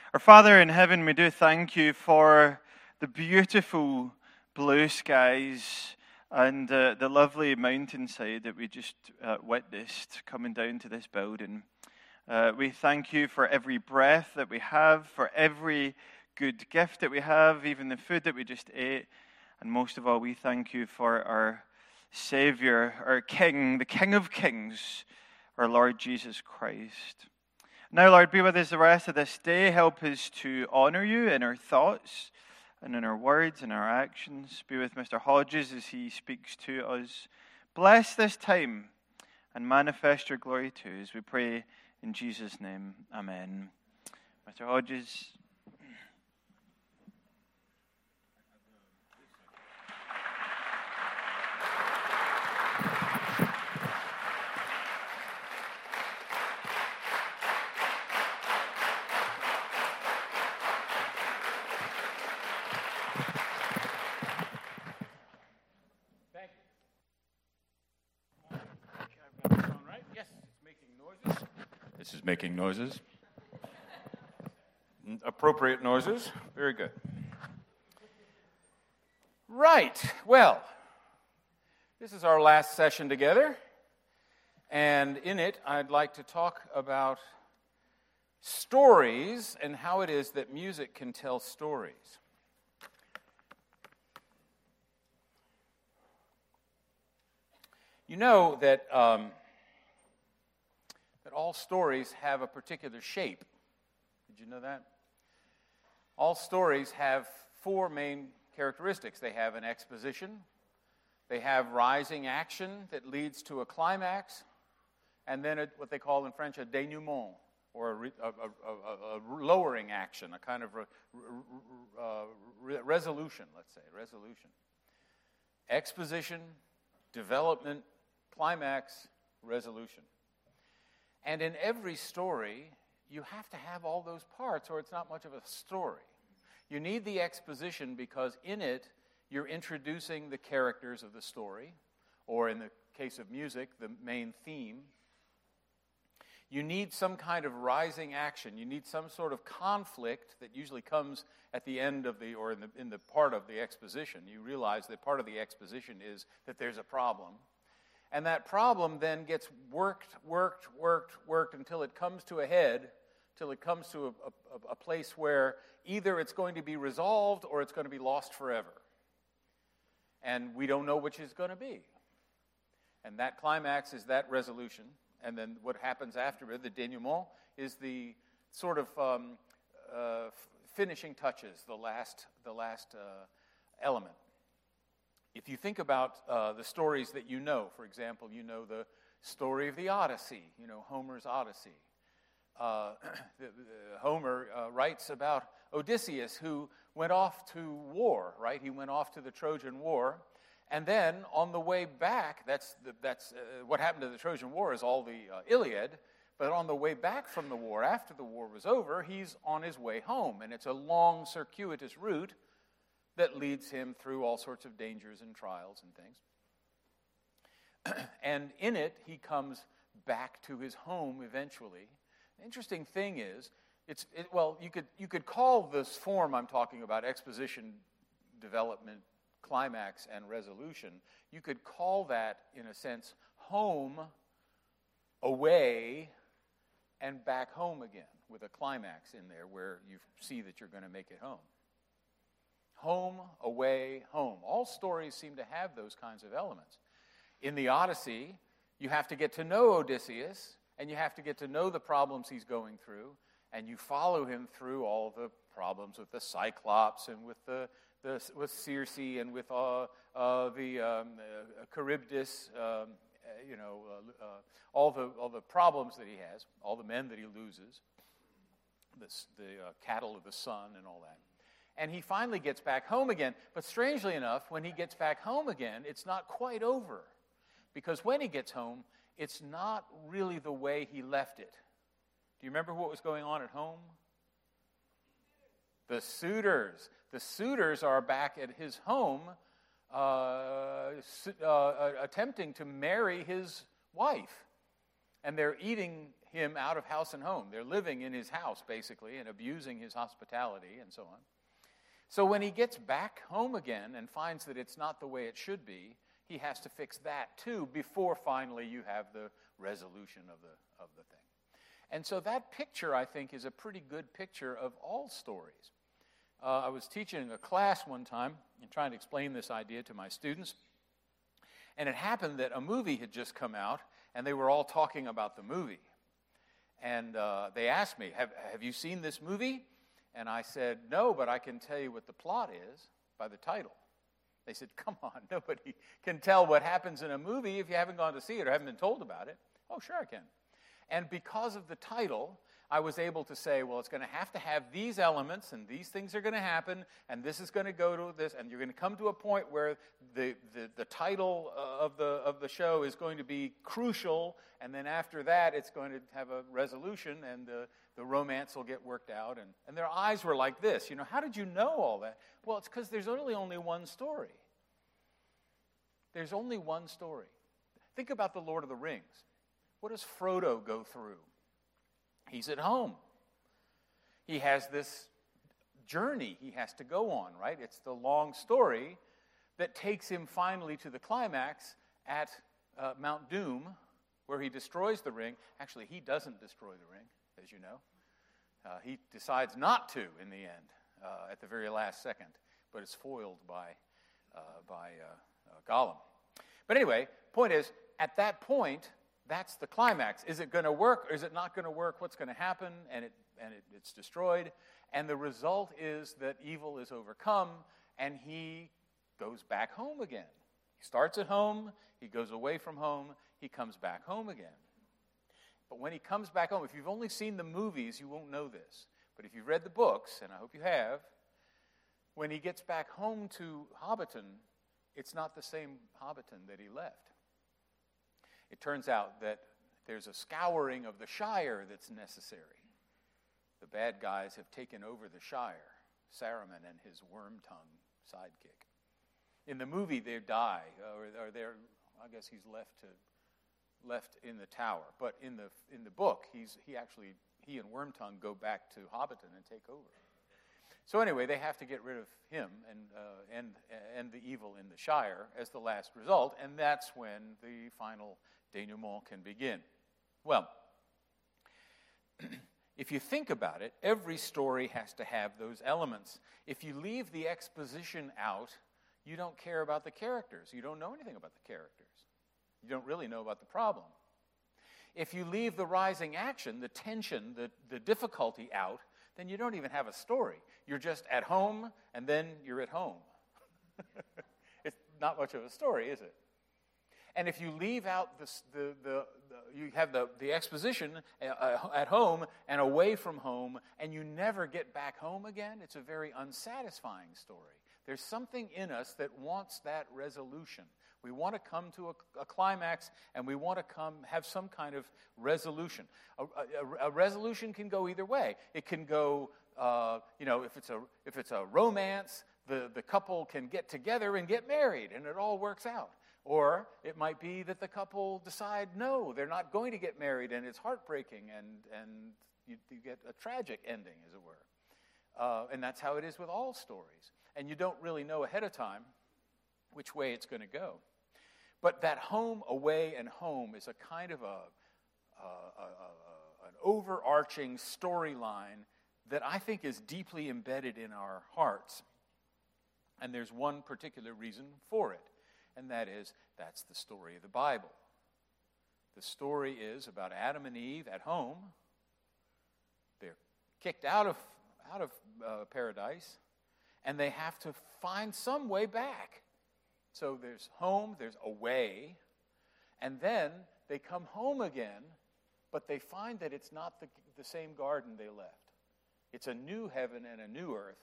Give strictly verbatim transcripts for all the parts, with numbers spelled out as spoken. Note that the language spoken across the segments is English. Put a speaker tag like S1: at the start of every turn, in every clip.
S1: Our Father in heaven, we do thank you for the beautiful blue skies and uh, the lovely mountainside that we just uh, witnessed coming down to this building. Uh, we thank you for every breath that we have, for every good gift that we have, even the food that we just ate. And most of all, we thank you for our Savior, our King, the King of Kings, our Lord Jesus Christ. Now, Lord, be with us the rest of this day. Help us to honor you in our thoughts and in our words and our actions. Be with Mister Hodges as he speaks to us. Bless this time and manifest your glory to us. We pray in Jesus' name. Amen. Mister Hodges.
S2: This is making noises. Appropriate noises. Very good. Right. Well, this is our last session together. And in it, I'd like to talk about stories and how it is that music can tell stories. You know that... Um, that all stories have a particular shape. Did you know that? All stories have four main characteristics. They have an exposition, they have rising action that leads to a climax, and then a, what they call in French a dénouement, or a, re, a, a, a, a lowering action, a kind of re, uh, re, resolution, let's say, resolution. Exposition, development, climax, resolution. And in every story, you have to have all those parts, or it's not much of a story. You need the exposition because in it, you're introducing the characters of the story, or in the case of music, the main theme. You need some kind of rising action. You need some sort of conflict that usually comes at the end of the, or in the, in the part of the exposition. You realize that part of the exposition is that there's a problem. And that problem then gets worked, worked, worked, worked until it comes to a head, till it comes to a, a, a place where either it's going to be resolved or it's going to be lost forever. And we don't know which is going to be. And that climax is that resolution. And then what happens after it, the denouement, is the sort of um, uh, finishing touches, the last, the last uh, element. If you think about uh, the stories that you know, for example, you know the story of the Odyssey, you know, Homer's Odyssey. Uh, the, the Homer uh, writes about Odysseus, who went off to war, right? He went off to the Trojan War, and then on the way back, that's, the, that's uh, what happened to the Trojan War is all the uh, Iliad, but on the way back from the war, after the war was over, he's on his way home, and it's a long, circuitous route that leads him through all sorts of dangers and trials and things. And in it, he comes back to his home eventually. The interesting thing is, it's it, well, you could you could call this form I'm talking about, exposition, development, climax, and resolution, you could call that, in a sense, home, away, and back home again, with a climax in there where you see that you're going to make it home. Home, away, home. All stories seem to have those kinds of elements. In the Odyssey, you have to get to know Odysseus, and you have to get to know the problems he's going through, and you follow him through all the problems with the Cyclops and with the, the with Circe and with uh, uh, the um, uh, Charybdis, um, you know, uh, uh, all the all the problems that he has, all the men that he loses, the, the uh, cattle of the sun and all that. And he finally gets back home again. But strangely enough, when he gets back home again, it's not quite over. Because when he gets home, it's not really the way he left it. Do you remember what was going on at home? The suitors. The suitors are back at his home uh, uh, attempting to marry his wife. And they're eating him out of house and home. They're living in his house, basically, and abusing his hospitality and so on. So when he gets back home again and finds that it's not the way it should be, he has to fix that too before finally you have the resolution of the, of the thing. And so that picture, I think, is a pretty good picture of all stories. Uh, I was teaching a class one time and trying to explain this idea to my students. And it happened that a movie had just come out, and they were all talking about the movie. And uh, they asked me, have, have you seen this movie? And I said, no, but I can tell you what the plot is by the title. They said, come on, nobody can tell what happens in a movie if you haven't gone to see it or haven't been told about it. Oh, sure I can. And because of the title, I was able to say, well, it's going to have to have these elements, and these things are going to happen, and this is going to go to this, and you're going to come to a point where the, the, the title of the, of the show is going to be crucial, and then after that, it's going to have a resolution, and the, the romance will get worked out. And, and their eyes were like this. You know, how did you know all that? Well, it's because there's really only one story. There's only one story. Think about the Lord of the Rings. What does Frodo go through? He's at home. He has this journey he has to go on, right? It's the long story that takes him finally to the climax at uh, Mount Doom, where he destroys the ring. Actually, he doesn't destroy the ring, as you know. Uh, he decides not to in the end, uh, at the very last second, but it's foiled by, uh, by uh, uh, Gollum. But anyway, point is, at that point, that's the climax. Is it going to work or is it not going to work? What's going to happen? And it and it, it's destroyed. And the result is that evil is overcome, and he goes back home again. He starts at home, he goes away from home, he comes back home again. But when he comes back home, if you've only seen the movies, you won't know this. But if you've read the books, and I hope you have, when he gets back home to Hobbiton, it's not the same Hobbiton that he left. It turns out that there's a scouring of the Shire that's necessary. The bad guys have taken over the Shire, Saruman and his worm-tongue sidekick. In the movie, they die, or, or they're, I guess he's left to left in the tower. But in the in the book, he's he actually he and Wormtongue go back to Hobbiton and take over. So anyway, they have to get rid of him and uh, and and the evil in the Shire as the last result, and that's when the final denouement can begin. Well, if you think about it, every story has to have those elements. If you leave the exposition out, you don't care about the characters. You don't know anything about the characters. You don't really know about the problem. If you leave the rising action, the tension, the, the difficulty out, then you don't even have a story. You're just at home, and then you're at home. It's not much of a story, is it? And if you leave out the, the, the, the you have the, the exposition uh, at home and away from home, and you never get back home again, it's a very unsatisfying story. There's something in us that wants that resolution. We want to come to a, a climax, and we want to come have some kind of resolution. A, a, a resolution can go either way. It can go, uh, you know, if it's a if it's a romance, the, the couple can get together and get married, and it all works out. Or it might be that the couple decide, no, they're not going to get married, and it's heartbreaking, and, and you, you get a tragic ending, as it were. Uh, and that's how it is with all stories. And you don't really know ahead of time which way it's going to go. But that home, away, and home is a kind of a, a, a, a an overarching storyline that I think is deeply embedded in our hearts. And there's one particular reason for it. And that is, that's the story of the Bible. The story is about Adam and Eve at home. They're kicked out of, out of uh, paradise, and they have to find some way back. So there's home, there's away, and then they come home again, but they find that it's not the, the same garden they left. It's a new heaven and a new earth,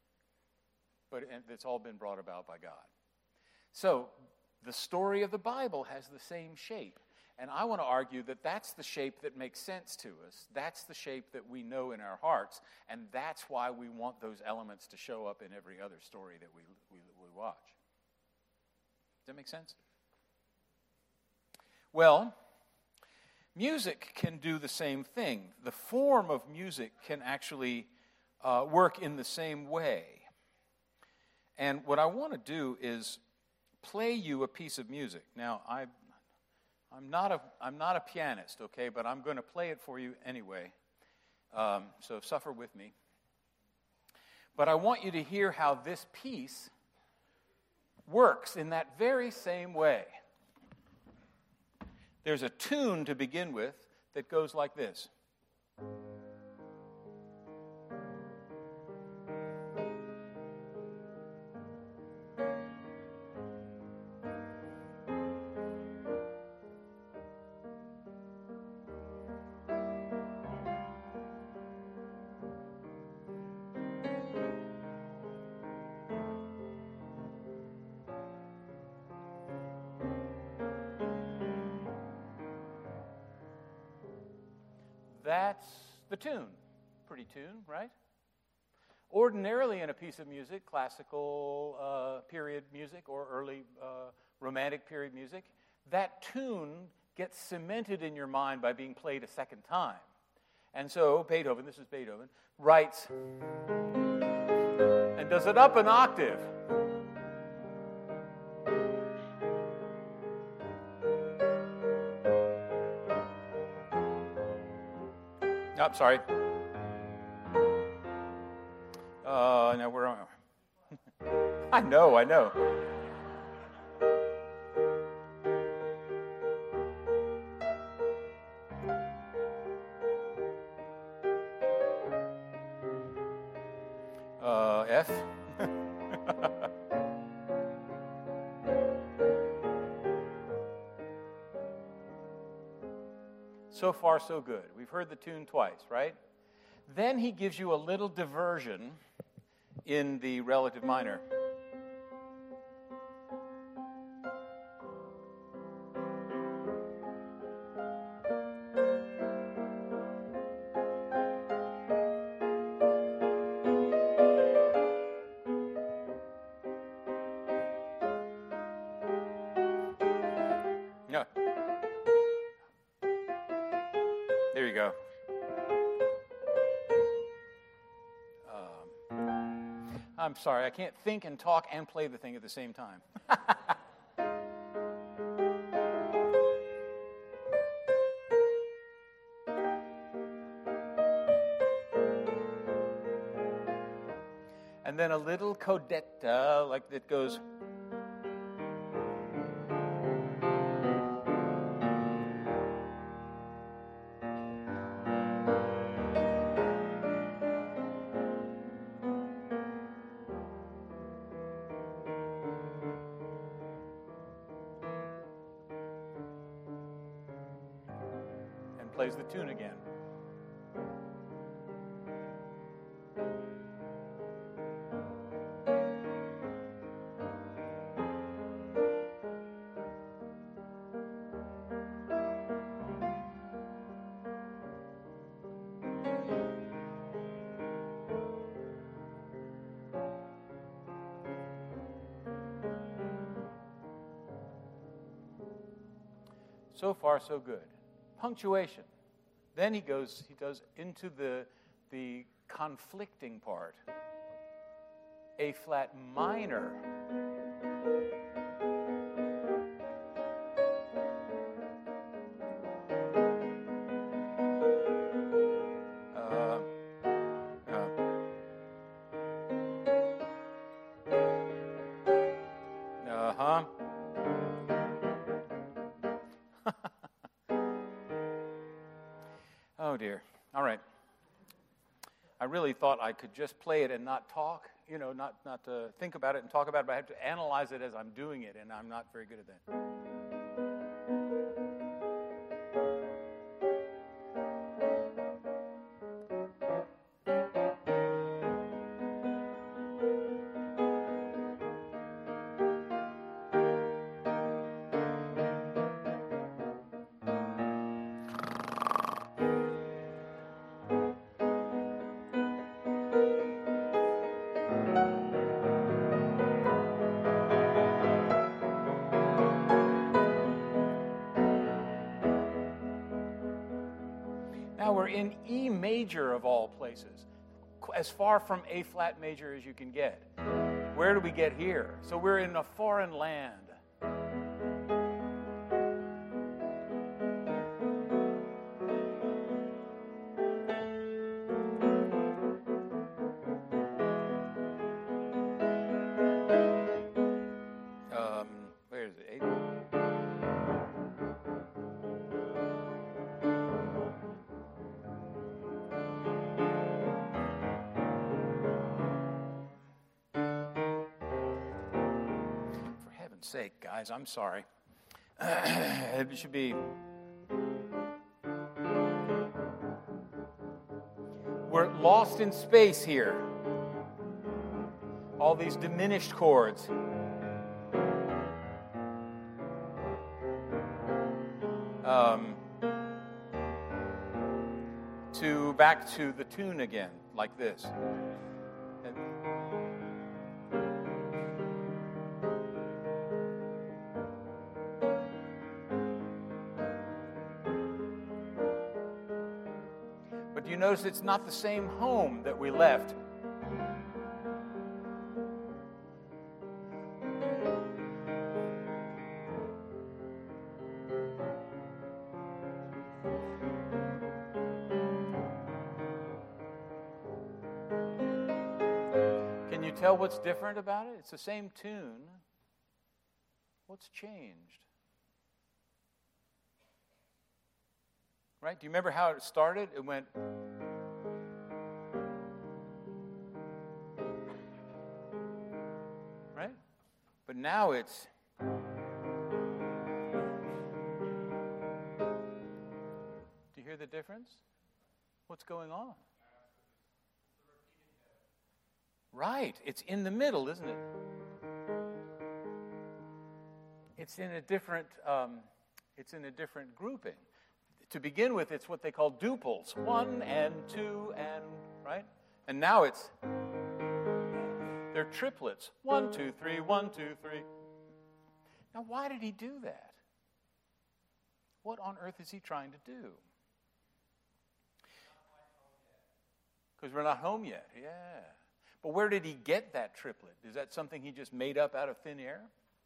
S2: but it's all been brought about by God. So the story of the Bible has the same shape. And I want to argue that that's the shape that makes sense to us. That's the shape that we know in our hearts. And that's why we want those elements to show up in every other story that we, we, we watch. Does that make sense? Well, Music can do the same thing. The form of music can actually uh, work in the same way. And what I want to do is play you a piece of music. Now, I, I'm not a I'm not a pianist, okay, but I'm going to play it for you anyway. Um, so suffer with me. But I want you to hear how this piece works in that very same way. There's a tune to begin with that goes like this. That's the tune. Pretty tune, right? Ordinarily in a piece of music, classical uh, period music or early uh, romantic period music, that tune gets cemented in your mind by being played a second time. And so Beethoven, this is Beethoven, writes and does it up an octave. Oh, sorry. Uh, now where am I? I know, I know. Uh, F. So far, so good. We've heard the tune twice, right? Then he gives you a little diversion in the relative minor. No. There you go. Um, I'm sorry, I can't think and talk and play the thing at the same time. And then a little codetta, like that goes. Plays the tune again. So far, so good. Punctuation. Then he goes, he does into the, the conflicting part. A flat minor. Uh, uh, uh-huh. Oh, dear. All right. I really thought I could just play it and not talk, you know, not, not uh, think about it and talk about it, but I have to analyze it as I'm doing it, and I'm not very good at that. in E major of all places, as far from A flat major as you can get. Where do we get here? So we're in a foreign land. Um, where is it? Eight? Sake, guys, I'm sorry. It should be. We're lost in space here. All these diminished chords. Um, to back to the tune again, like this. And, But you notice it's not the same home that we left. Can you tell what's different about it? It's the same tune. What's changed? Right? Do you remember how it started? It went. Right? But now it's. Do you hear the difference? What's going on? Right. It's in the middle, isn't it? It's in a different. Um, it's in a different grouping. To begin with, it's what they call duples. One and two and, right? And now it's, they're triplets. One, two, three, one, two, three. Now, why did he do that? What on earth is he trying to do? Because we're not home yet, yeah. But where did he get that triplet? Is that something he just made up out of thin air?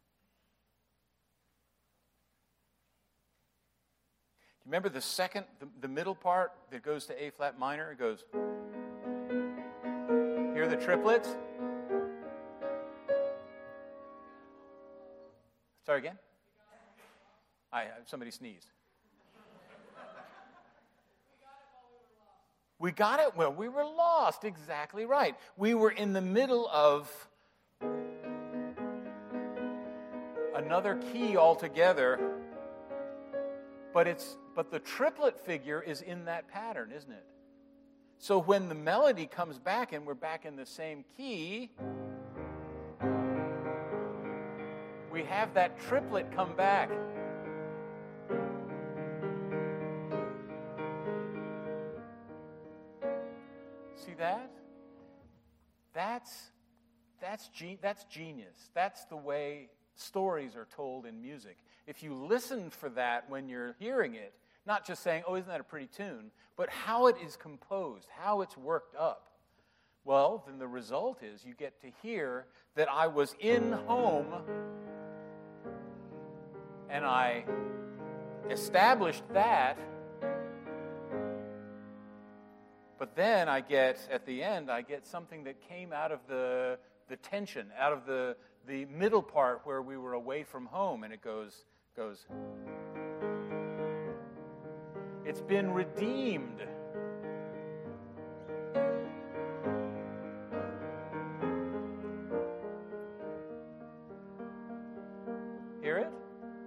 S2: Remember the second, the, the middle part that goes to A flat minor? It goes. Hear the triplets? Sorry again? I somebody sneezed. We got it when we were lost. Exactly right. We were in the middle of another key altogether. But it's but the triplet figure is in that pattern, isn't it? So when the melody comes back and we're back in the same key, we have that triplet come back. See that? That's that's ge- that's genius. That's the way stories are told in music. If you listen for that when you're hearing it, not just saying, oh, isn't that a pretty tune, but how it is composed, how it's worked up, well, then the result is you get to hear that I was in home and I established that, but then I get, at the end, I get something that came out of the, the tension, out of the, the middle part where we were away from home, and it goes... goes. It's been redeemed. Hear it?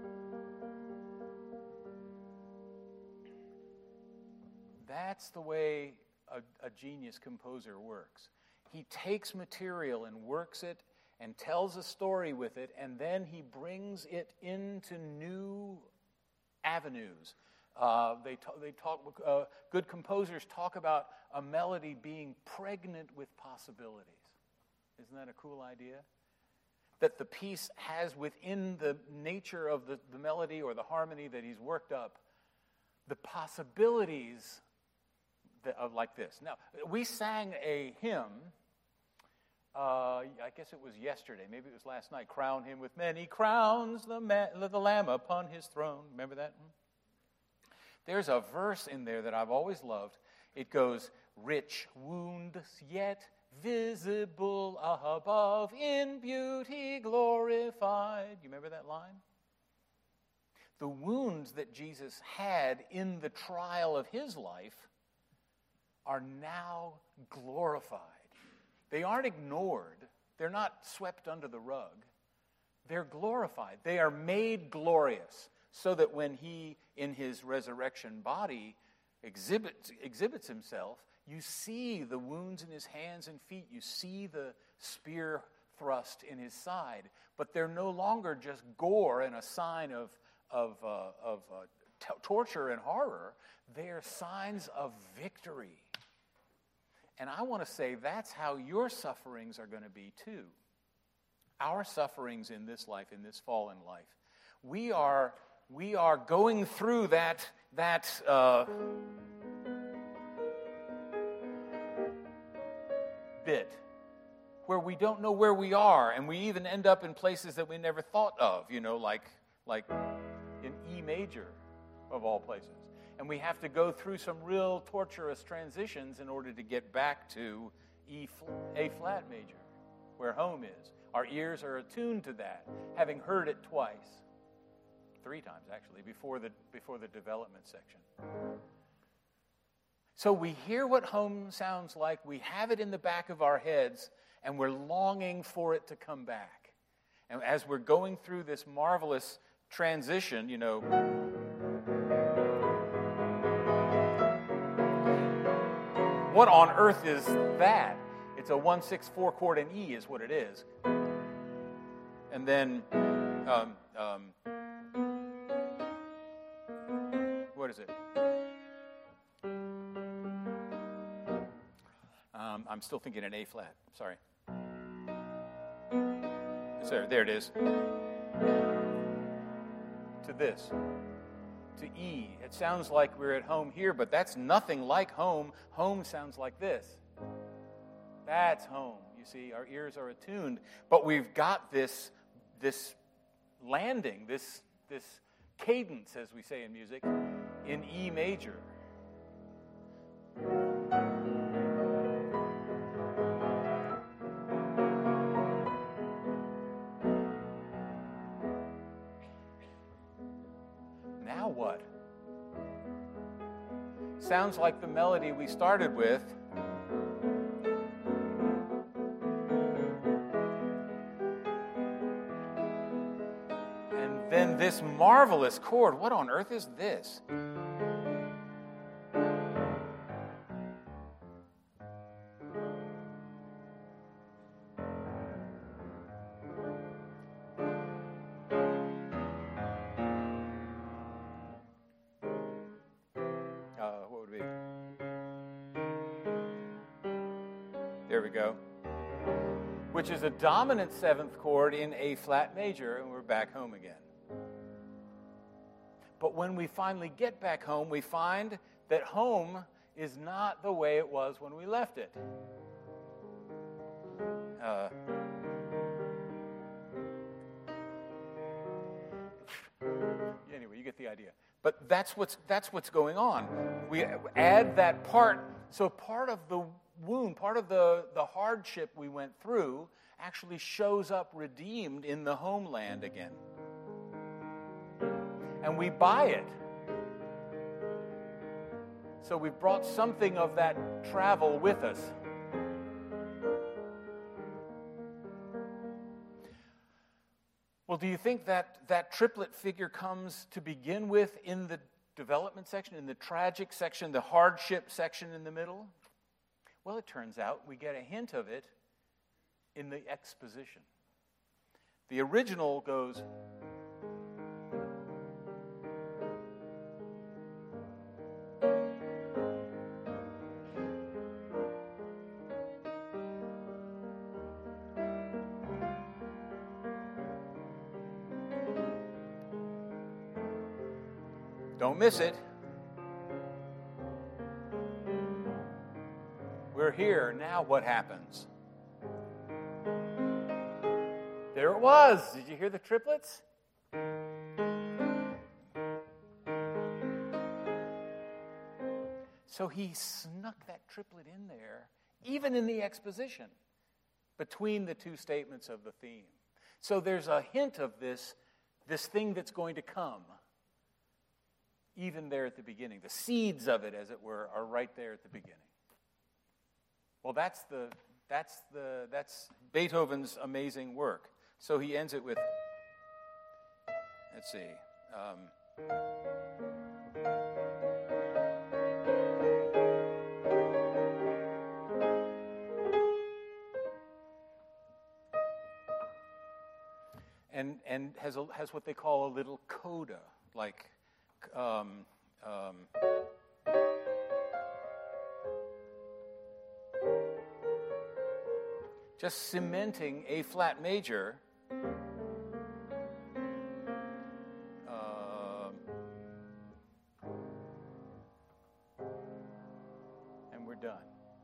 S2: That's the way a, a genius composer works. He takes material and works it and tells a story with it, and then he brings it into new avenues. Uh, they, t- they talk. Uh, good composers talk about a melody being pregnant with possibilities. Isn't that a cool idea? That the piece has within the nature of the, the melody or the harmony that he's worked up, the possibilities th- uh, like this. Now, we sang a hymn, uh, I guess it was yesterday, maybe it was last night, Crown Him with Many Crowns, the, ma- the Lamb upon His throne. Remember that? There's a verse in there that I've always loved. It goes, rich wounds yet visible above, in beauty glorified. You remember that line? The wounds that Jesus had in the trial of his life are now glorified. They aren't ignored. They're not swept under the rug. They're glorified. They are made glorious so that when he, in his resurrection body, exhibits, exhibits himself, you see the wounds in his hands and feet. You see the spear thrust in his side. But they're no longer just gore and a sign of, of, uh, of uh, t- torture and horror. They're signs of victory. And I want to say that's how your sufferings are going to be too. Our sufferings in this life, in this fallen life. We are, we are going through that, that uh, bit where we don't know where we are, and we even end up in places that we never thought of, you know, like, like in E major, of all places. And we have to go through some real torturous transitions in order to get back to E, A flat major, where home is. Our ears are attuned to that, having heard it twice, three times actually, before the before the development section. So we hear what home sounds like, we have it in the back of our heads, and we're longing for it to come back. And as we're going through this marvelous transition, you know, what on earth is that? It's a one six four chord in E is what it is. And then, um, um, what is it? Um, I'm still thinking an A flat. Sorry. There, there it is. To this. To E. It sounds like we're at home here, but that's nothing like home. Home sounds like this. That's home. You see, our ears are attuned, but we've got this, this landing, this, this cadence, as we say in music, in E major. Now what? Sounds like the melody we started with. And then this marvelous chord. What on earth is this? There we go. Which is a dominant seventh chord in A flat major, and we're back home again. But when we finally get back home, we find that home is not the way it was when we left it. Uh, anyway, you get the idea. But that's what's that's what's going on. We add that part. So part of the wound, part of the, the hardship we went through actually shows up redeemed in the homeland again. And we buy it. So we've brought something of that travel with us. Well, do you think that that triplet figure comes to begin with in the development section, in the tragic section, the hardship section in the middle? Well, it turns out we get a hint of it in the exposition. The original goes, don't miss it. we're here. Now what happens? There it was. Did you hear the triplets? So he snuck that triplet in there, even in the exposition, between the two statements of the theme. So there's a hint of this, this thing that's going to come, even there at the beginning. The seeds of it, as it were, are right there at the beginning. Well, that's the that's the that's Beethoven's amazing work. So he ends it with, let's see. Um, And, and has, a, has what they call a little coda, like um, um, just cementing A flat major. Um, and we're done.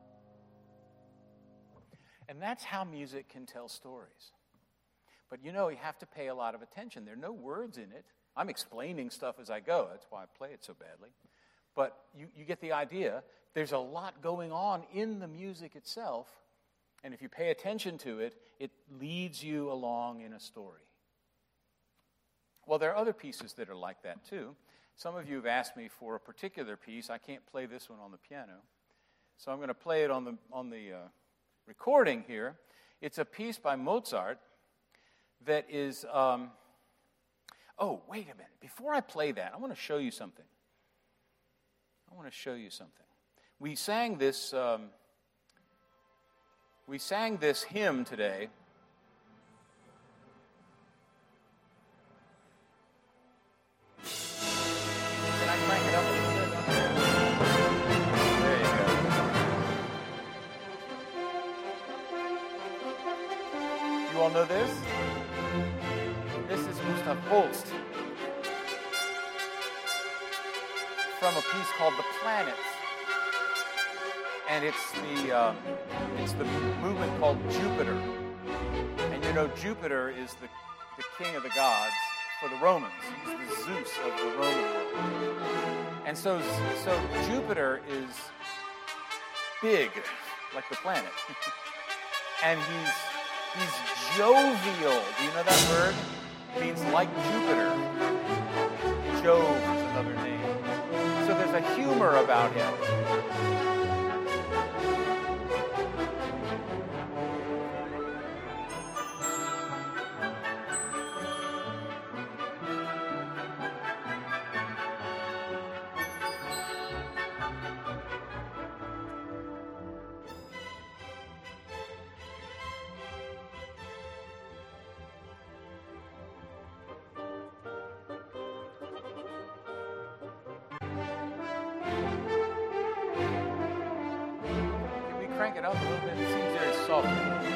S2: And that's how music can tell stories. But you know, you have to pay a lot of attention. There are no words in it. I'm explaining stuff as I go. That's why I play it so badly. But you, you get the idea. There's a lot going on in the music itself. And if you pay attention to it, it leads you along in a story. Well, there are other pieces that are like that too. Some of you have asked me for a particular piece. I can't play this one on the piano. So I'm going to play it on the, on the uh, recording here. It's a piece by Mozart that is, um, oh, wait a minute. Before I play that, I want to show you something. I want to show you something. We sang this, um, we sang this hymn today. Can I crank it up a little bit? There you go. You all know this? This is Gustav Holst from a piece called The Planets. And it's the uh, it's the movement called Jupiter. And you know, Jupiter is the, the king of the gods for the Romans. He's the Zeus of the Roman world. And so, so Jupiter is big, like the planet. And he's he's jovial. Do you know that word? It means like Jupiter. Jove is another name. So there's a humor about him. Crank it up a little bit. It seems very soft.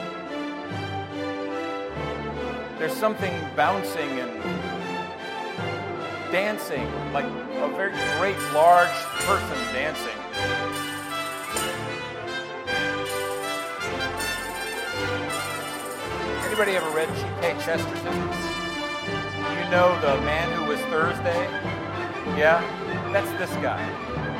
S2: There's something bouncing and dancing, like a very great, large person dancing. Anybody ever read G K Chesterton? You know The Man Who Was Thursday? Yeah? That's this guy.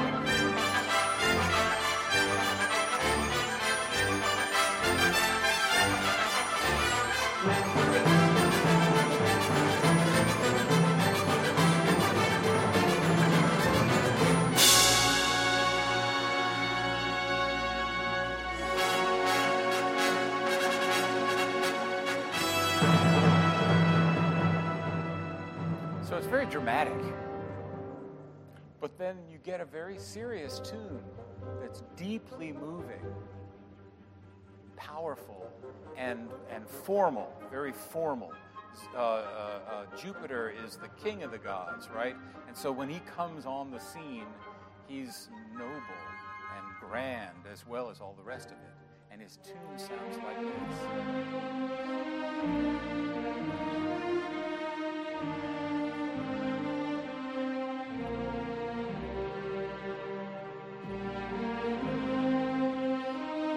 S2: So it's very dramatic. But then you get a very serious tune that's deeply moving, powerful, and, and formal, very formal. Uh, uh, uh, Jupiter is the king of the gods, right? And so when he comes on the scene, he's noble and grand as well as all the rest of it. And his tune sounds like this.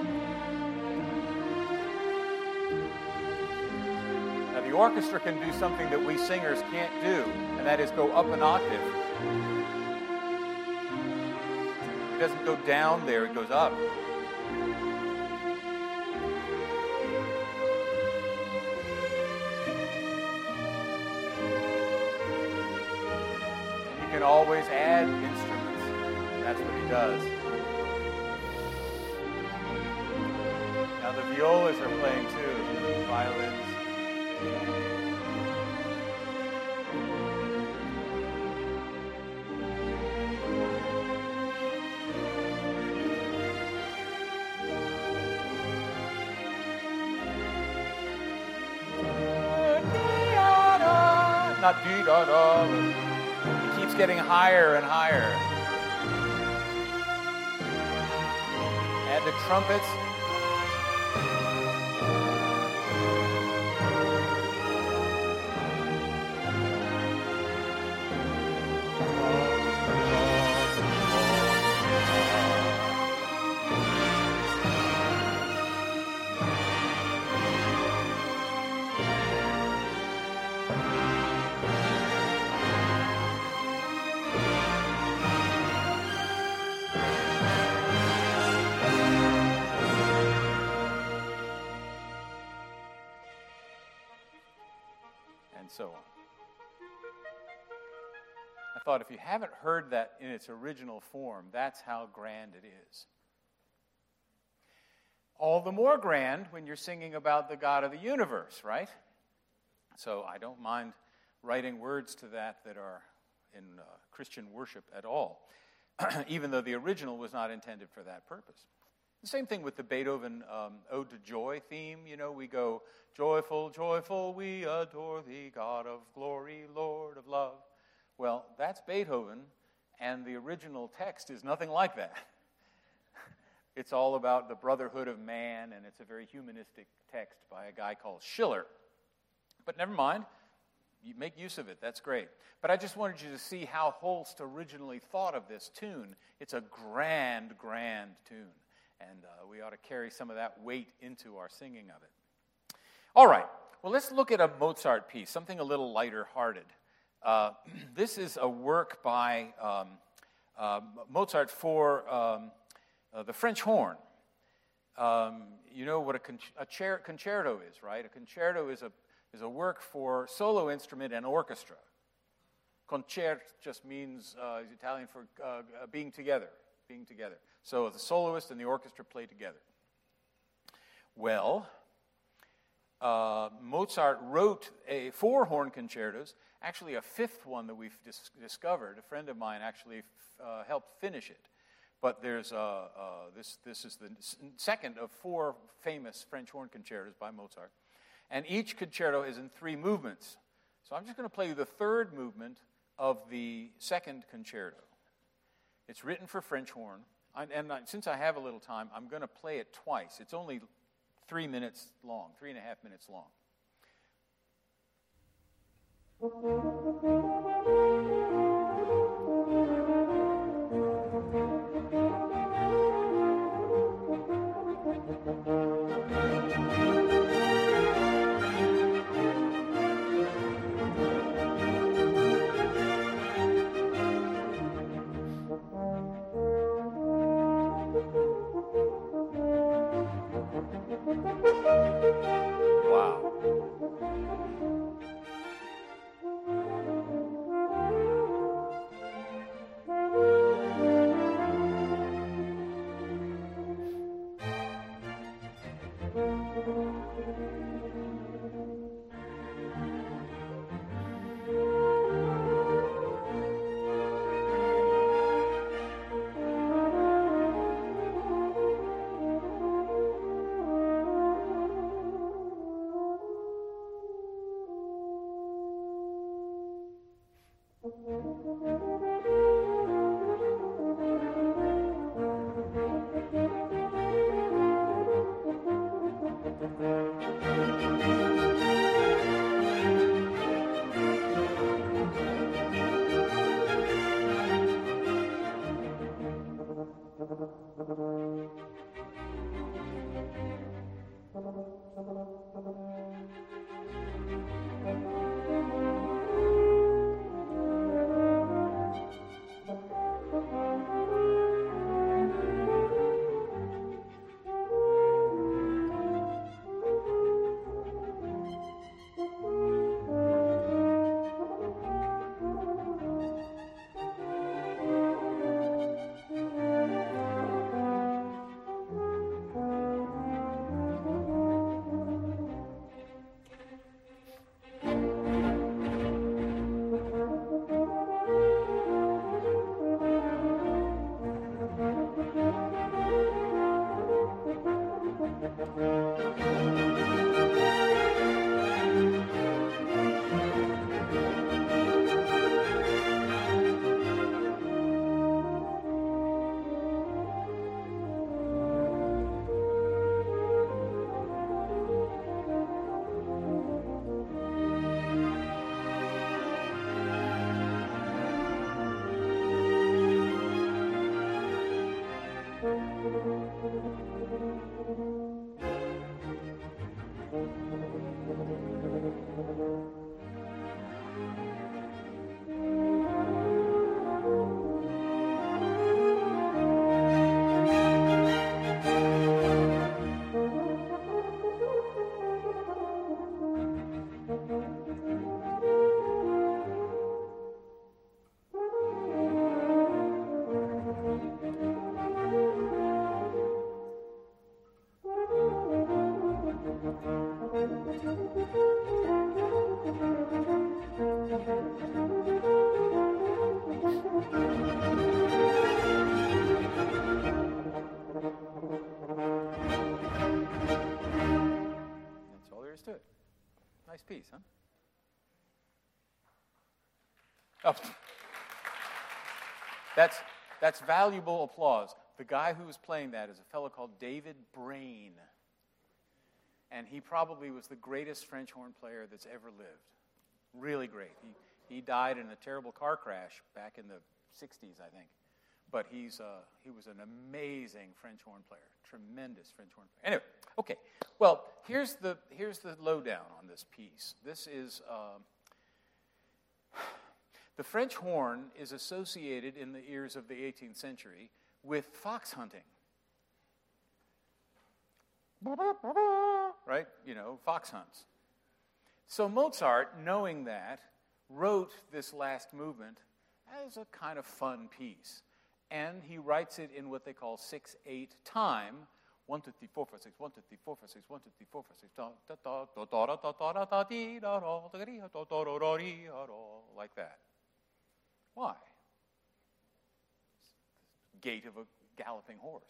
S2: The orchestra can do something that we singers can't do, and that is go up an octave. It doesn't go down there, it goes up. And you can always add instruments. That's what he does. Now the violas are playing too, violins. Not dee da da. It keeps getting higher and higher. Add the trumpets. So on. I thought if you haven't heard that in its original form, that's how grand it is. All the more grand when you're singing about the God of the universe, right? So I don't mind writing words to that that are in uh, Christian worship at all, even though the original was not intended for that purpose. The same thing with the Beethoven um, Ode to Joy theme. You know, we go, joyful, joyful, we adore thee, God of glory, Lord of love. Well, that's Beethoven, and the original text is nothing like that. It's all about the brotherhood of man, and it's a very humanistic text by a guy called Schiller. But never mind, you make use of it, that's great. But I just wanted you to see how Holst originally thought of this tune. It's a grand, grand tune. And uh, we ought to carry some of that weight into our singing of it. All right, well, let's look at a Mozart piece, something a little lighter-hearted. Uh, this is a work by um, uh, Mozart for um, uh, the French horn. Um, you know what a, con- a chair- concerto is, right? A concerto is a, is a work for solo instrument and orchestra. Concert just means uh, Italian for uh, being together, being together. So the soloist and the orchestra play together. Well, uh, Mozart wrote a four horn concertos, actually a fifth one that we've dis- discovered. A friend of mine actually uh, helped finish it. But there's uh, uh, this. This is the second of four famous French horn concertos by Mozart, and each concerto is in three movements. So I'm just going to play you the third movement of the second concerto. It's written for French horn. And, and since I have a little time, I'm going to play it twice. It's only three minutes long, three and a half minutes long. Wow. Nice piece, huh? Oh. That's, that's valuable applause. The guy who was playing that is a fellow called David Brain. And he probably was the greatest French horn player that's ever lived. Really great. He, he died in a terrible car crash back in the sixties, I think. But he's, uh, he was an amazing French horn player. Tremendous French horn player. Anyway, okay. Well, here's the, here's the lowdown on this piece. This is... Uh, the French horn is associated in the ears of the eighteenth century with fox hunting. Right? You know, fox hunts. So Mozart, knowing that, wrote this last movement as a kind of fun piece. And he writes it in what they call six eight time. One, two, three, four, five, six, one, two, three, four, five, six, one, two, three, four, five, six, like that. Why? Gait of a galloping horse.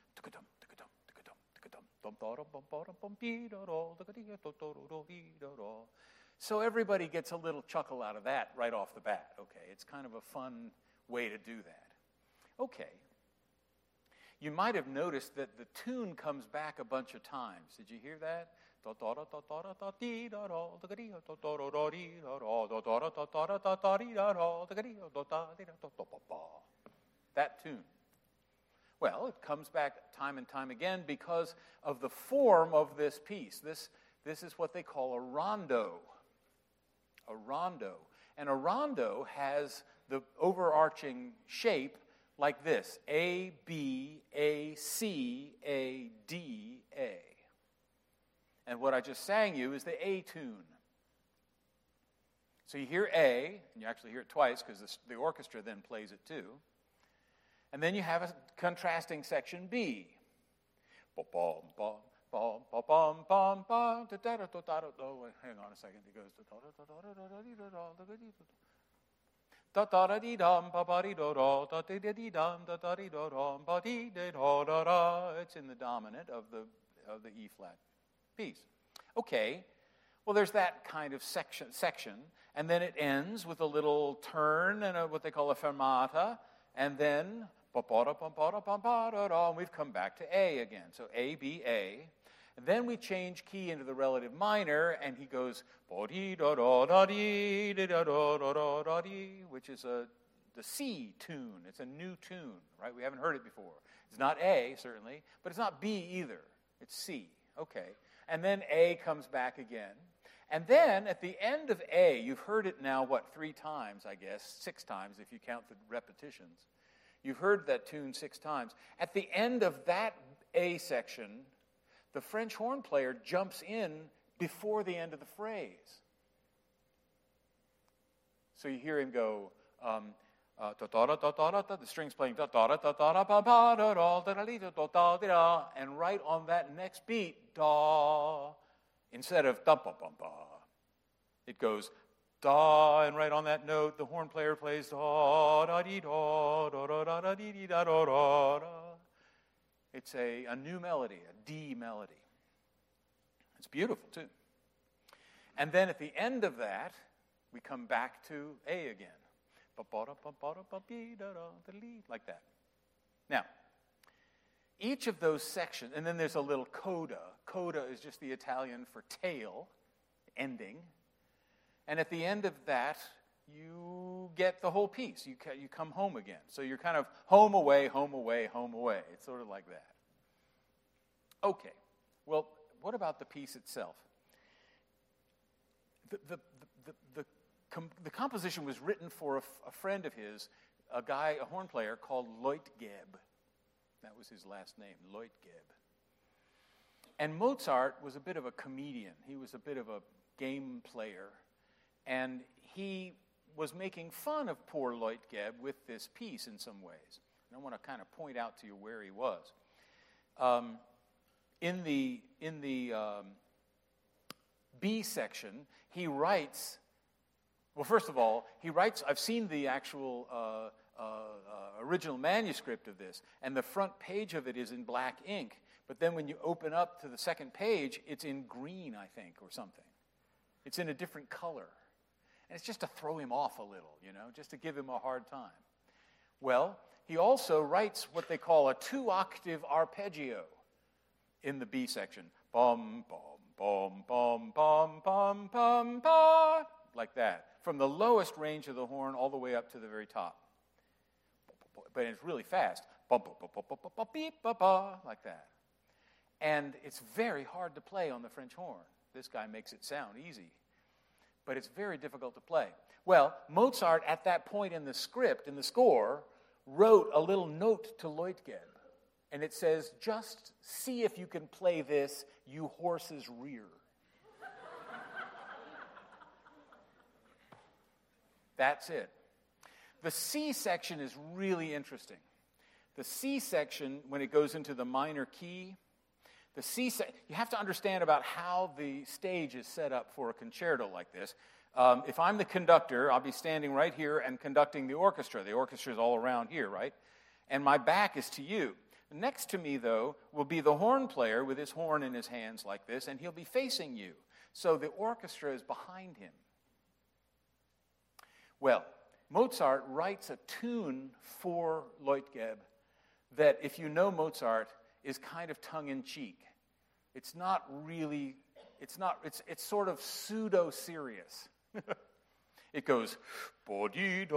S2: So everybody gets a little chuckle out of that right off the bat. Okay, it's kind of a fun way to do that. Okay. You might have noticed that the tune comes back a bunch of times. Did you hear that? That tune. Well, it comes back time and time again because of the form of this piece. This, this is what they call a rondo. A rondo. And a rondo has the overarching shape like this: A, B, A, C, A, D, A. And what I just sang you is the A tune. So you hear A, and you actually hear it twice because the orchestra then plays it too. And then you have a contrasting section B. Oh, hang on a second. It goes. It's in the dominant of the of the E flat piece. Okay, well, there's that kind of section, section, and then it ends with a little turn and a, what they call a fermata, and then and we've come back to A again. So A, B, A. And then we change key into the relative minor, and he goes, which is a the C tune. It's a new tune, right? We haven't heard it before. It's not A, certainly, but it's not B either. It's C. Okay. And then A comes back again. And then at the end of A, you've heard it now, what, three times, I guess, six times if you count the repetitions. You've heard that tune six times. At the end of that A section, the French horn player jumps in before the end of the phrase. So you hear him go, um, uh, the string's playing, and right on that next beat, da, instead of da ba ba ba, it goes da, and right on that note, the horn player plays da da dee da da da da da dee dee da da da da. It's a, a new melody, a D melody. It's beautiful, too. And then at the end of that, we come back to A again. Like that. Now, each of those sections, and then there's a little coda. Coda is just the Italian for tail, ending. And at the end of that, you get the whole piece. You you come home again. So you're kind of home away, home away, home away. It's sort of like that. Okay. Well, what about the piece itself? The the the the, com- the composition was written for a, f- a friend of his, a guy, a horn player called Leutgeb. That was his last name, Leutgeb. And Mozart was a bit of a comedian. He was a bit of a game player. And he was making fun of poor Leutgeb with this piece in some ways. And I want to kind of point out to you where he was. Um, in the in the um, B section, he writes, well, first of all, he writes, I've seen the actual uh, uh, uh, original manuscript of this, and the front page of it is in black ink, but then when you open up to the second page, it's in green, I think, or something. It's in a different color. And it's just to throw him off a little, you know, just to give him a hard time. Well, he also writes what they call a two-octave arpeggio in the B section. Bum, bum, bum, bum, bum, bum, bum, bum, like that. From the lowest range of the horn all the way up to the very top. But it's really fast. Bum, bum, bum, bum, bum, bum, beep, ba, ba, like that. And it's very hard to play on the French horn. This guy makes it sound easy. But it's very difficult to play. Well, Mozart, at that point in the script, in the score, wrote a little note to Leutgeb. And it says, just see if you can play this, you horse's rear. That's it. The C section is really interesting. The C section, when it goes into the minor key, the C se- you have to understand about how the stage is set up for a concerto like this. Um, if I'm the conductor, I'll be standing right here and conducting the orchestra. The orchestra is all around here, right? And my back is to you. Next to me, though, will be the horn player with his horn in his hands like this, and he'll be facing you. So the orchestra is behind him. Well, Mozart writes a tune for Leutgeb that, if you know Mozart, is kind of tongue-in-cheek. It's not really, it's not, it's it's sort of pseudo-serious. It goes, like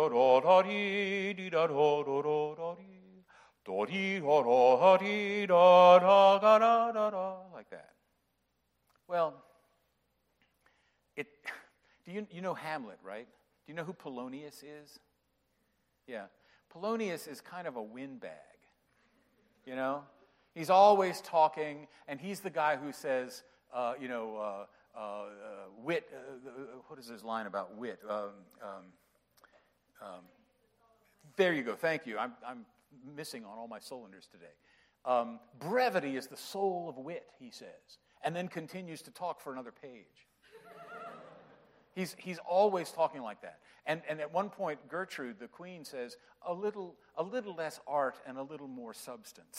S2: that. Well, it. Do you you know Hamlet, right? Do you know who Polonius is? Yeah, Polonius is kind of a windbag, you know? He's always talking, and he's the guy who says, uh, you know, uh, uh, uh, wit, uh, what is his line about wit? Um, um, um, there you go, thank you. I'm, I'm missing on all my cylinders today. Um, brevity is the soul of wit, he says, and then continues to talk for another page. He's he's always talking like that. And and at one point, Gertrude, the queen, says, a little a little less art and a little more substance.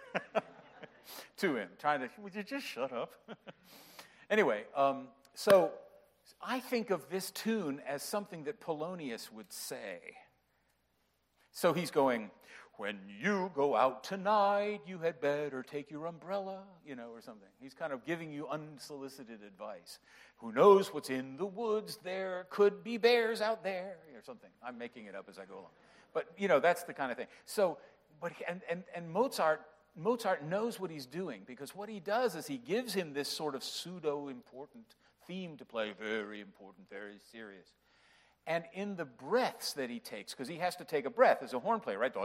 S2: To him, trying to, would you just shut up? Anyway, um, so I think of this tune as something that Polonius would say. So he's going, when you go out tonight, you had better take your umbrella, you know, or something. He's kind of giving you unsolicited advice. Who knows what's in the woods? There could be bears out there, or something. I'm making it up as I go along. But, you know, that's the kind of thing. So, but and and, and Mozart... Mozart knows what he's doing, because what he does is he gives him this sort of pseudo-important theme to play, very important, very serious. And in the breaths that he takes, because he has to take a breath as a horn player, right?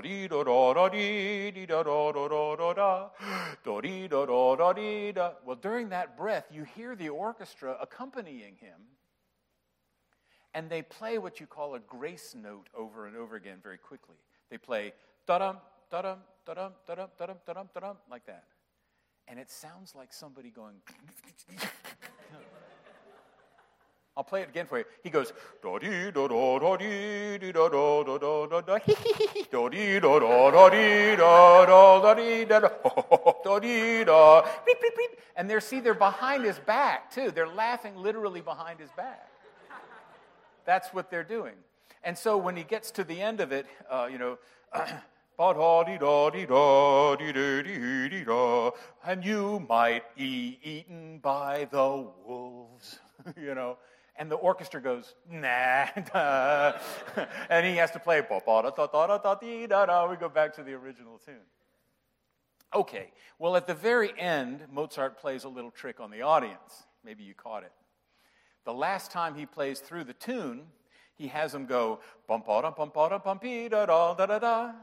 S2: Well, during that breath, you hear the orchestra accompanying him, and they play what you call a grace note over and over again very quickly. They play da-dum, da-dum, da-dum, da-dum, da-dum, da-dum, da-dum, like that. And it sounds like somebody going... I'll play it again for you. He goes, da dee da da da dee dee da da da da da da hee hee hee da dee da da da dee da da da dee da da da dee da beep beep beep. And they're see they're behind his back too. They're laughing literally behind his back. That's what they're doing. And so when he gets to the end of it, uh, you know, ba da dee da dee da dee dee dee dee da, and you might be eaten by the wolves, you know. And the orchestra goes, nah, nah. And he has to play, ba ba da da da da da dee da da. We go back to the original tune. Okay, well, at the very end, Mozart plays a little trick on the audience. Maybe you caught it. The last time he plays through the tune, he has them go, bum ba da bum ba da bum pee da da da da da.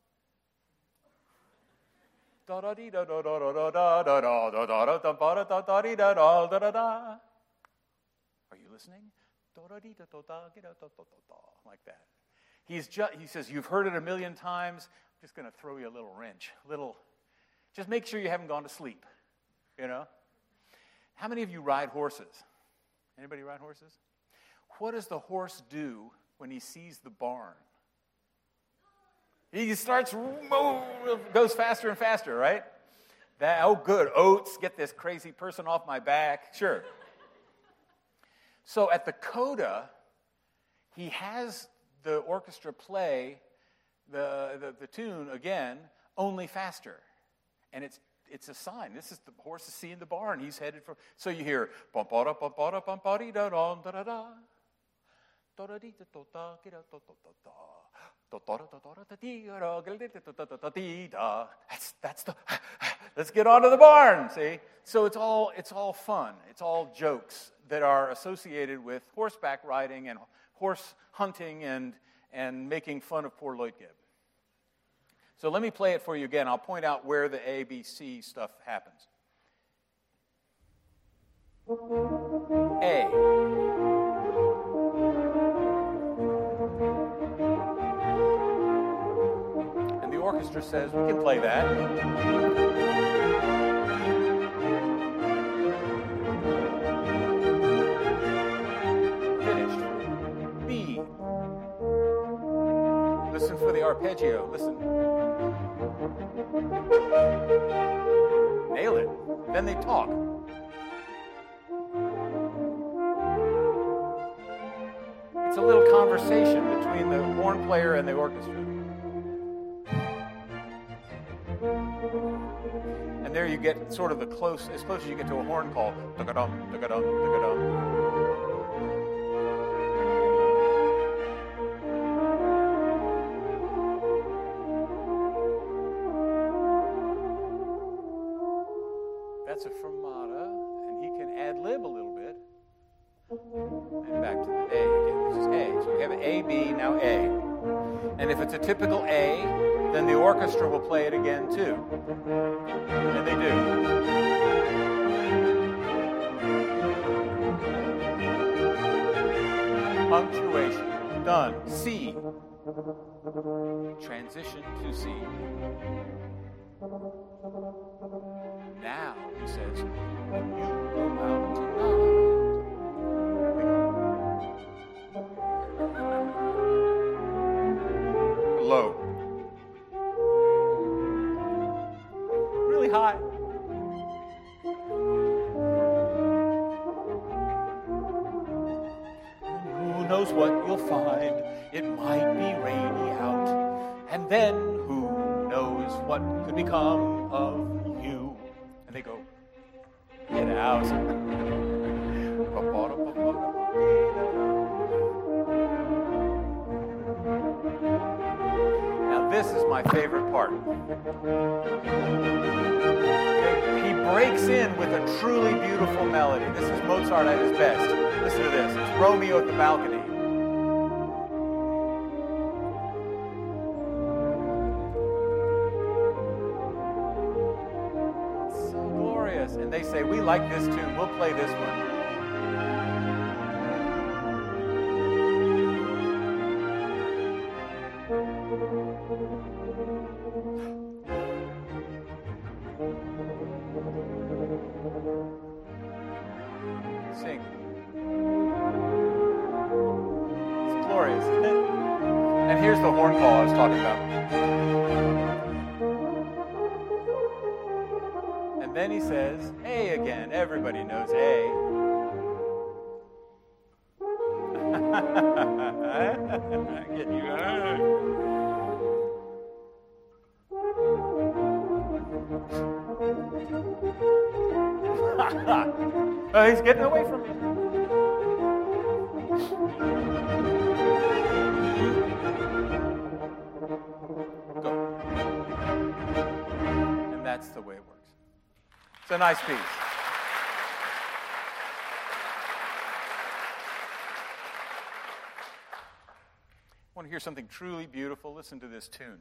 S2: Da da dee da da da da da da da da da da da ba da da da dee da da da da da. Are you listening? Like that. He's just, he says, you've heard it a million times. I'm just going to throw you a little wrench. Little, just make sure you haven't gone to sleep. You know? How many of you ride horses? Anybody ride horses? What does the horse do when he sees the barn? He starts, goes faster and faster, right? That, oh, good. Oats, get this crazy person off my back. Sure. So at the coda, he has the orchestra play the, the, the tune again, only faster. And it's it's a sign. This is the horse is seeing the barn. He's headed for. So you hear bum ba da bum ba da bum ba dee da da da da da da da dee da da da da da da da da. That's that's the. Let's get on to the barn. See, so it's all it's all fun. It's all jokes that are associated with horseback riding and horse hunting and and making fun of poor Lloyd Gibb. So let me play it for you again. I'll point out where the A, B, C stuff happens. A. And the orchestra says, we can play that. Finished. B. Listen for the arpeggio. Listen. Nail it. Then they talk. It's a little conversation between the horn player and the orchestra. And there you get sort of the close, as close as you get to a horn call. Dug-a-dum, dug-a-dum, dug-a-dum. That's a fermata, and he can ad-lib a little bit. And back to the A again. This is A. So we have A, B, now A. And if it's a typical A, then the orchestra will play it again too. And they do. Punctuation. Done. C. Transition to C. Now, he says, when you go out tonight. Low. Really high. Who knows what you'll find? It might be rainy out. And then who knows what could become of you? And they go, get out. Now this is my favorite part. He breaks in with a truly beautiful melody. This is Mozart at his best. Listen to this. It's Romeo at the balcony. And they say, we like this tune. We'll play this one. Sing. here's the horn call I was talking about. And then he says, A again. Everybody knows A. Get you. Oh, he's getting away from me. Go. And that's the way it works. It's a nice piece. Want to hear something truly beautiful? Listen to this tune.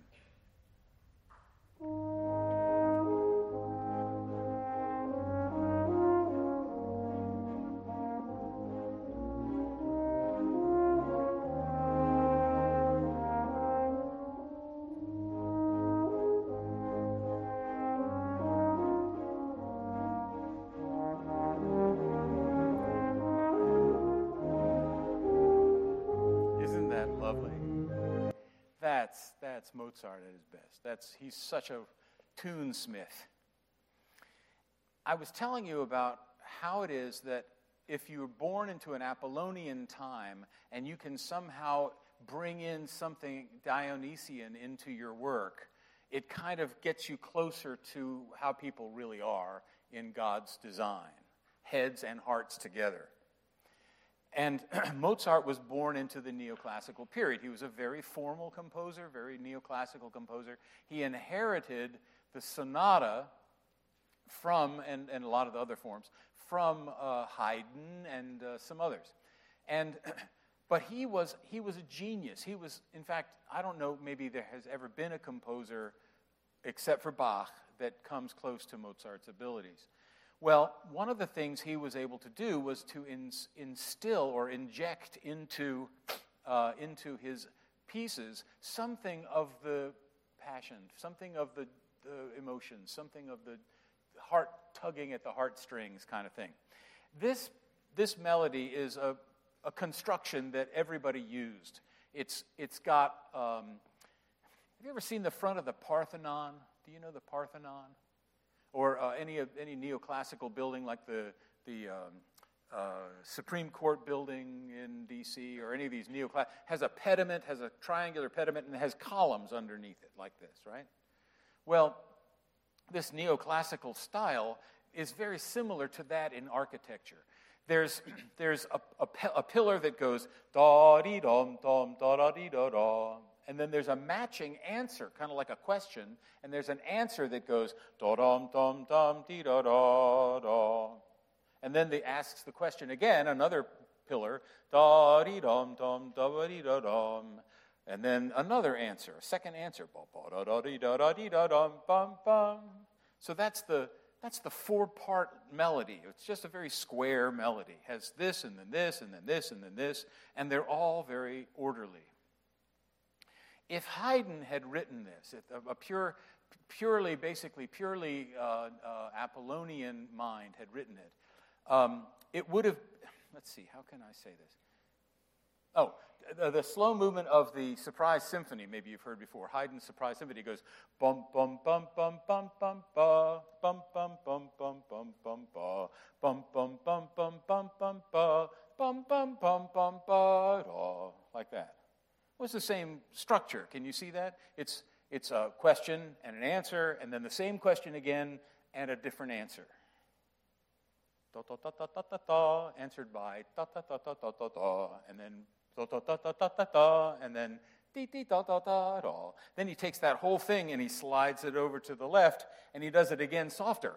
S2: That's, that's Mozart at his best. That's, he's such a tunesmith. I was telling you about how it is that if you're born into an Apollonian time and you can somehow bring in something Dionysian into your work, it kind of gets you closer to how people really are in God's design, heads and hearts together. And Mozart was born into the neoclassical period. He was a very formal composer, very neoclassical composer. He inherited the sonata from, and, and a lot of the other forms, from uh, Haydn and uh, some others. And, but he was, he was a genius. He was, in fact, I don't know, maybe there has ever been a composer, except for Bach, that comes close to Mozart's abilities. Well, one of the things he was able to do was to ins- instill or inject into, uh, into his pieces something of the passion, something of the, the emotion, something of the heart tugging at the heartstrings kind of thing. This, this melody is a, a construction that everybody used. It's, it's got, um, have you ever seen the front of the Parthenon? Do you know the Parthenon? Or uh, any any neoclassical building like the the um, uh, Supreme Court building in D C or any of these neoclassical, has a pediment, has a triangular pediment, and has columns underneath it like this, right? Well, this neoclassical style is very similar to that in architecture. There's there's a, a, a pillar that goes da-dee-dum, dum, da-da-dee-da-da. And then there's a matching answer, kind of like a question, and there's an answer that goes da-dum-dum-dum-dee-da-da-da. And then they asks the question again, another pillar, da-dee-dum-dum, da-dee-da-dum. And then another answer, a second answer, ba-da-dee-da-da-dee-da-dum-bum-bum. So that's the that's the four-part melody. It's just a very square melody. It has this and then this and then this and then this, and they're all very orderly. If Haydn had written this, if a pure, purely, basically purely uh, uh, Apollonian mind had written it, um, it would have, let's see, how can I say this? Oh, the, the slow movement of the Surprise Symphony, maybe you've heard before. Haydn's Surprise Symphony goes bum bum bum bum bum bum ba bum bum bum bum bum bum ba bum bum bum bum bum bum ba bum bum bum bum ba da, like that. Well, it's the same structure. Can you see that? It's it's a question and an answer, and then the same question again and a different answer. Da da da da da da da, answered by da da da da da da da, and then da da da da da da da, and then dee dee da da da da. Then he takes that whole thing and he slides it over to the left, and he does it again softer.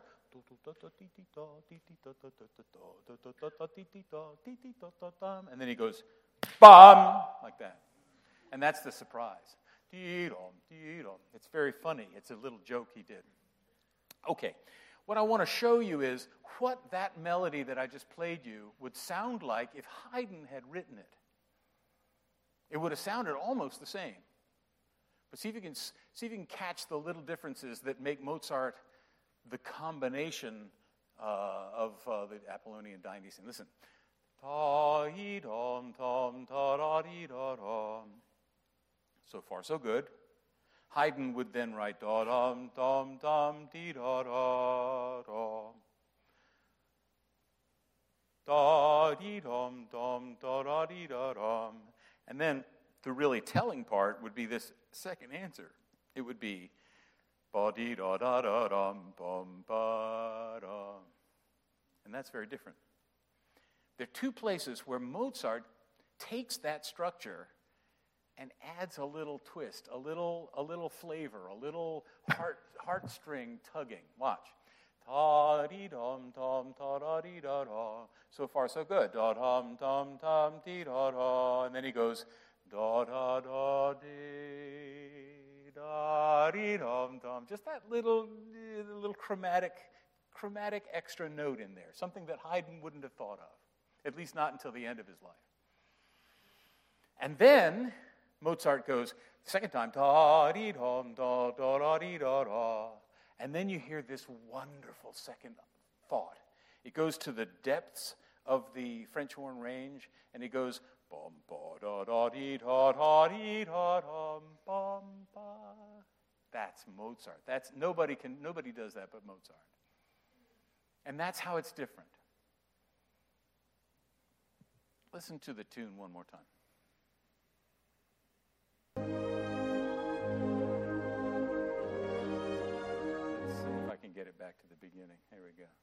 S2: And then he goes, bam, like that. And that's the surprise. It's very funny. It's a little joke he did. Okay, what I want to show you is what that melody that I just played you would sound like if Haydn had written it. It would have sounded almost the same. But see if you can see if you can catch the little differences that make Mozart the combination uh, of uh, the Apollonian Dionysian. Listen. So far, so good. Haydn would then write da dum dum dum dee da da da. Da dee dum dum da da dee da dum. And then the really telling part would be this second answer. It would be ba dee da da da dum bum ba da. And that's very different. There are two places where Mozart takes that structure and adds a little twist, a little, a little flavor, a little heart, heartstring tugging. Watch. Ta dee dum dum ta da dee da da. So far, so good. Da dum dum dum dee da da. And then he goes da da da dee da dee dum dum. Just that little, little chromatic, chromatic extra note in there. Something that Haydn wouldn't have thought of, at least not until the end of his life. And then Mozart goes, second time, da-dee-dum, da-da-da-dee-da-da. And then you hear this wonderful second thought. It goes to the depths of the French horn range, and it goes, bum ba da da dee da da dee da dum bum ba. That's Mozart. That's nobody can nobody does that but Mozart. And that's how it's different. Listen to the tune one more time. Let's see if I can get it back to the beginning. Here we go.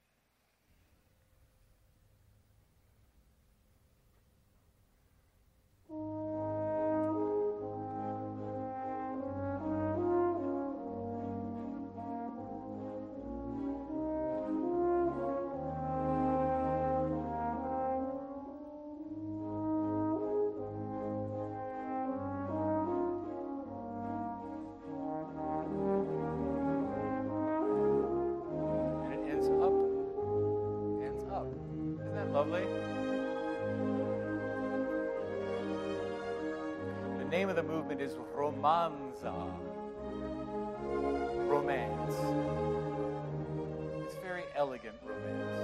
S2: Lovely. The name of the movement is Romanza. Romance. It's very elegant romance.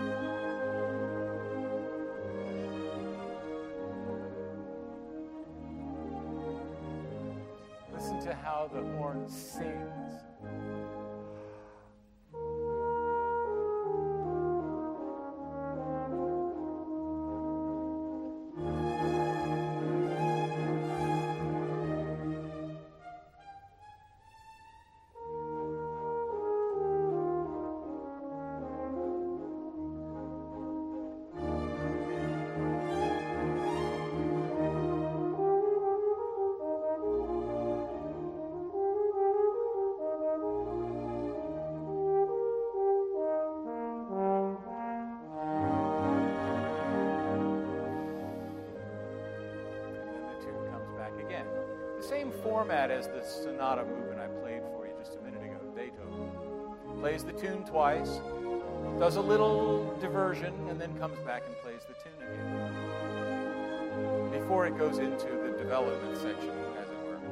S2: Listen to how the horn sings. Same format as the sonata movement I played for you just a minute ago, Beethoven. Plays the tune twice, does a little diversion, and then comes back and plays the tune again. Before it goes into the development section, as it were.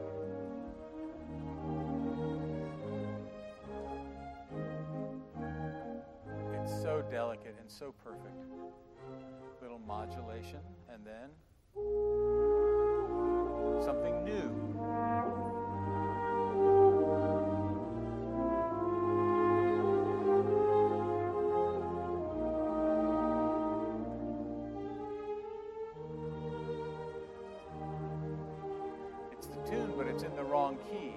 S2: It's so delicate and so perfect. Little modulation, and then something new. It's the tune, but it's in the wrong key.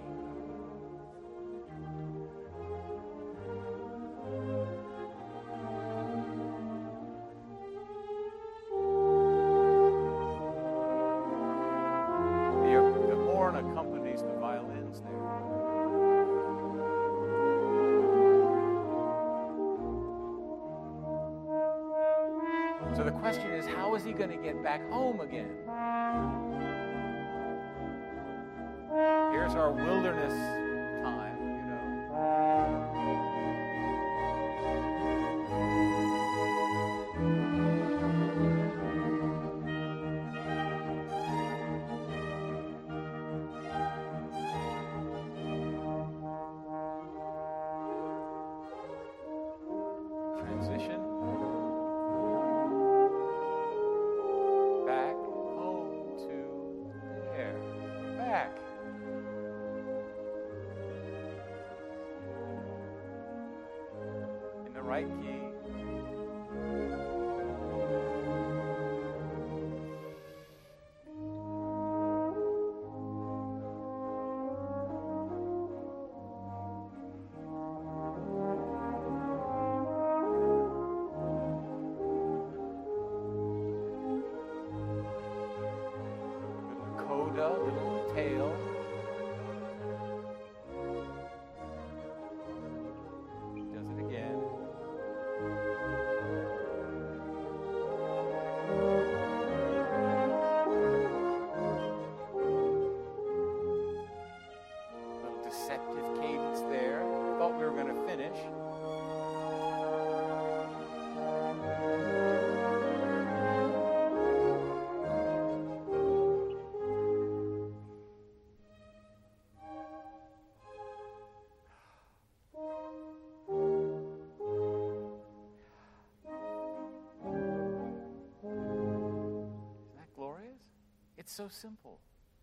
S2: Accompanies the violins there. So the question is, how is he going to get back home again? Here's our wilderness time, you know. Transition. Back home to there. right key. Coda, little tail. Does it again. Little deceptive cadence there. I thought we were going to finish. It's so simple.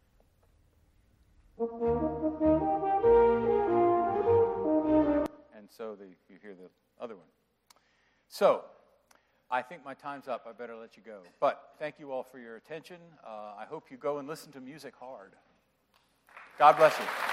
S2: And so the, you hear the other one. So, I think my time's up. I better let you go. But thank you all for your attention. Uh, I hope you go and listen to music hard. God bless you.